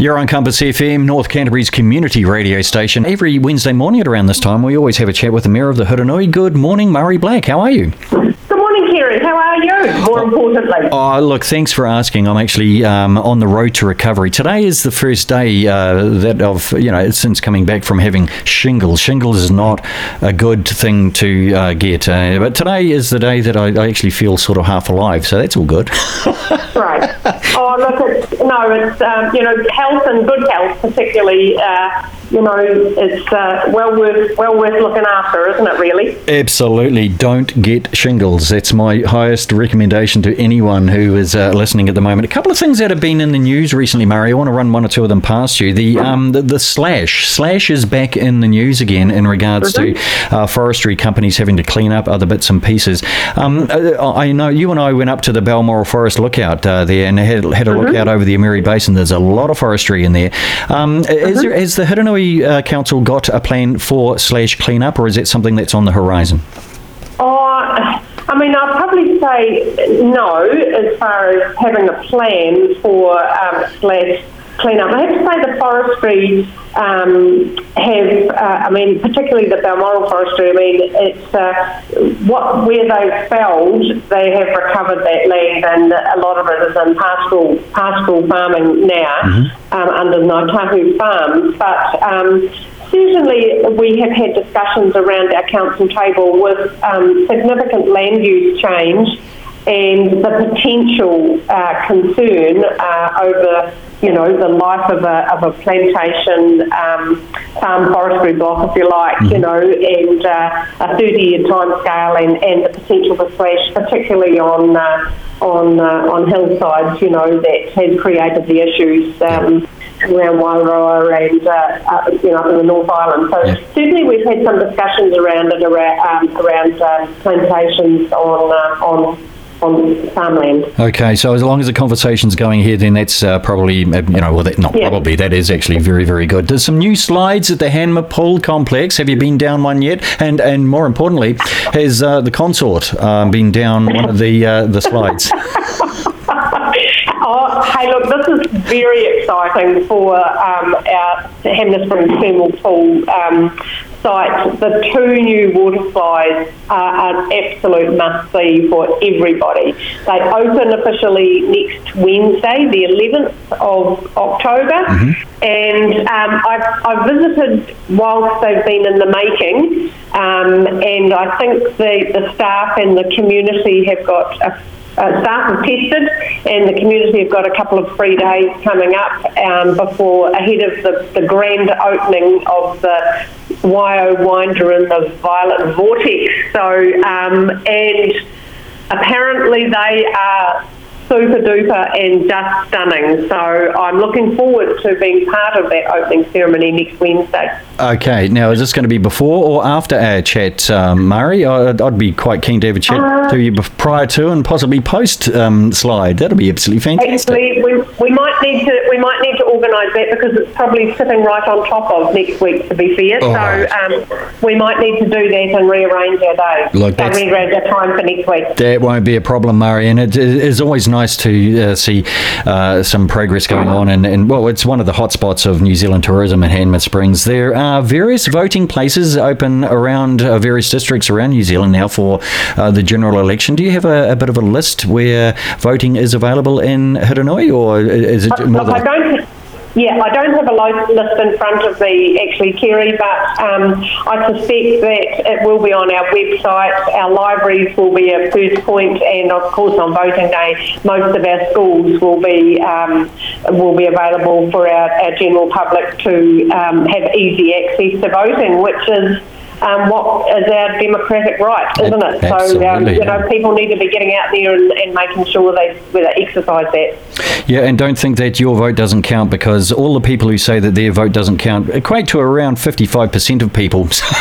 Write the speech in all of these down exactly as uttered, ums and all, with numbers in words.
You're on Compass F M, North Canterbury's community radio station. Every Wednesday morning at around this time, we always have a chat with the Mayor of the Hurunui. Good morning, Murray Black. How are you? Good morning, Kerry. How are you, more importantly? Oh, look, thanks for asking. I'm actually um, on the road to recovery. Today is the first day uh, that of, you know, since coming back from having shingles. Shingles is not a good thing to uh, get, uh, but today is the day that I, I actually feel sort of half alive, so that's all good. Right. Oh, look, it's, no, it's, um, you know, health and good health particularly, uh, you know, it's uh, well worth well worth looking after, isn't it, really? Absolutely. Don't get shingles. That's my highest recommendation to anyone who is uh, listening at the moment. A couple of things that have been in the news recently, Murray. I want to run one or two of them past you. The um, the, the slash. Slash is back in the news again in regards mm-hmm. to uh, forestry companies having to clean up other bits and pieces. Um, I know you and I went up to the Balmoral Forest Lookout uh, there and had, had a mm-hmm. look out over the Amiri Basin. There's a lot of forestry in there. Um, mm-hmm. is there has the Hurunui uh, Council got a plan for slash cleanup, or is that something that's on the horizon? Oh, I mean, I'd probably say no as far as having a plan for um, slash cleanup. I have to say the forestry um, have, uh, I mean, particularly the Balmoral forestry, I mean, it's uh, what where they've felled, they have recovered that land, and a lot of it is in pastoral, pastoral farming now, mm-hmm. um, under Ngaitahu Farms, but um, certainly we have had discussions around our council table with um, significant land use change and the potential uh, concern uh, over, you know, the life of a of a plantation um, farm forestry block, if you like, mm-hmm. you know, and uh, a thirty-year time scale, and, and the potential for slash, particularly on uh, on uh, on hillsides, you know, that has created the issues um, around Wairoa and uh, uh, you know, up in the North Island. So yeah. certainly we've had some discussions around it around um, around uh, plantations on uh, on. on farmland. Okay, so as long as the conversation's going here, then that's uh, probably, you know, well, that, not yeah. probably, that is actually very, very good. There's some new slides at the Hanmer Pool Complex. Have you been down one yet? And and more importantly, has uh, the consort um, been down one of the uh, the slides? Oh, hey, look, this is very exciting for um, our Hanmer Springs Thermal Pool um, site. The two new water slides are an absolute must-see for everybody. They open officially next Wednesday, the eleventh of October, mm-hmm. and um, I've, I've visited whilst they've been in the making, um, and I think the, the staff and the community have got a Uh, staff have tested, and the community have got a couple of free days coming up um, before, ahead of the, the grand opening of the Waio Winder and the Violet Vortex. So, um, and apparently they are super duper and just stunning. So I'm looking forward to being part of that opening ceremony next Wednesday. Okay, now is this going to be before or after our chat, um, Murray? I'd, I'd be quite keen to have a chat uh, to you prior to and possibly post um, slide. That'll be absolutely fantastic. Actually, we, we might need to we might need to organise that because it's probably sitting right on top of next week, to be fair. Oh, so um, we might need to do that and rearrange our day. Look, so rearrange our time for next week. That won't be a problem, Murray, and it is always nice to uh, see uh, some progress going on. And, and well, it's one of the hotspots of New Zealand tourism in Hanmer Springs. There are various voting places open around uh, various districts around New Zealand now for uh, the general election. Do you have a, a bit of a list where voting is available in Hurunui, or is it more? Look, I don't. Yeah, I don't have a list in front of me, actually, Kerry, but um, I suspect that it will be on our website. Our libraries will be a first point, and of course on voting day, most of our schools will be um, will be available for our, our general public to um, have easy access to voting, which is Um, what is our democratic right, isn't it? Absolutely, so, um, you yeah. know, people need to be getting out there and, and making sure they, they exercise that. Yeah, and don't think that your vote doesn't count, because all the people who say that their vote doesn't count equate to around fifty-five percent of people.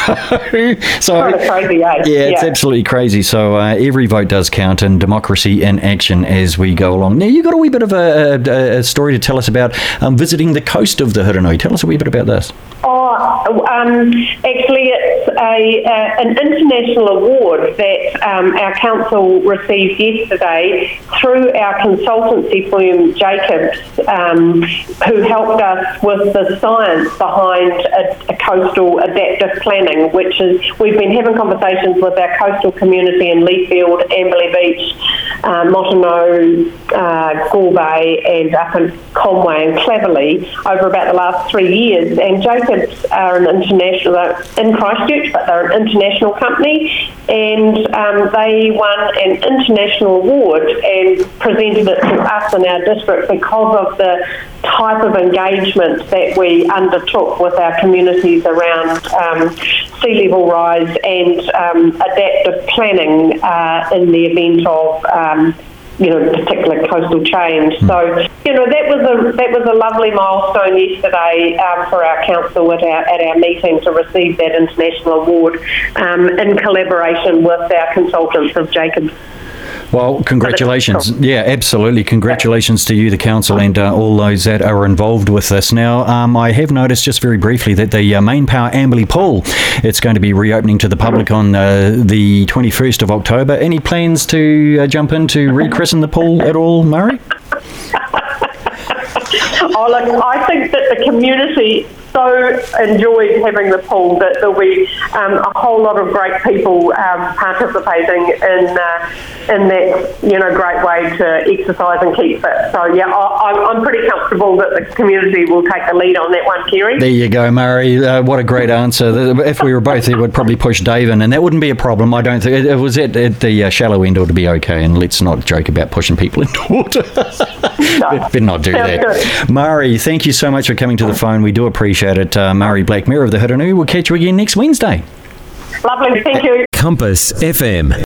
so, so kind of crazy, eh? Yeah, yeah, it's absolutely crazy. So uh, every vote does count, and democracy in action as we go along. Now, you've got a wee bit of a, a, a story to tell us about um, visiting the coast of the Hurunui. Tell us a wee bit about this. Oh, Um, actually, it's a, uh, an international award that um, our council received yesterday through our consultancy firm, Jacobs, um, who helped us with the science behind a, a coastal adaptive planning, which is, we've been having conversations with our coastal community in Leafield, Amberley Beach, uh, Mottano, uh, Gore Bay, and up in Conway and Cleverly over about the last three years. And Jacobs are an international, in Christchurch, but they're an international company, and um, they won an international award and presented it to us in our district because of the type of engagement that we undertook with our communities around um, sea level rise and um, adaptive planning uh, in the event of um, you know, particular coastal change. So, you know, that was a that was a lovely milestone yesterday um, for our council at our at our meeting to receive that international award um, in collaboration with our consultants of Jacobs. Well, congratulations. Yeah, absolutely. Congratulations to you, the council, and uh, all those that are involved with this. Now, um, I have noticed just very briefly that the uh, Main Power Amberley Pool, it's going to be reopening to the public on uh, the twenty-first of October. Any plans to uh, jump in to rechristen the pool at all, Murray? Oh, look, I think that the community so enjoyed having the pool that there'll be um, a whole lot of great people um, participating in uh, in that, you know, great way to exercise and keep fit. So yeah, I, I'm pretty comfortable that the community will take the lead on that one, Kerry. There you go, Murray. Uh, what a great answer. If we were both there, we'd probably push Dave in, and that wouldn't be a problem. I don't think it, it was at, at the uh, shallow end ought to be okay. And let's not joke about pushing people into water. No. Better not do Sounds that. good. Murray, thank you so much for coming to the phone. We do appreciate it. Uh, Murray Black, Mayor of the Hurunui. We'll catch you again next Wednesday. Lovely, thank you. Compass F M.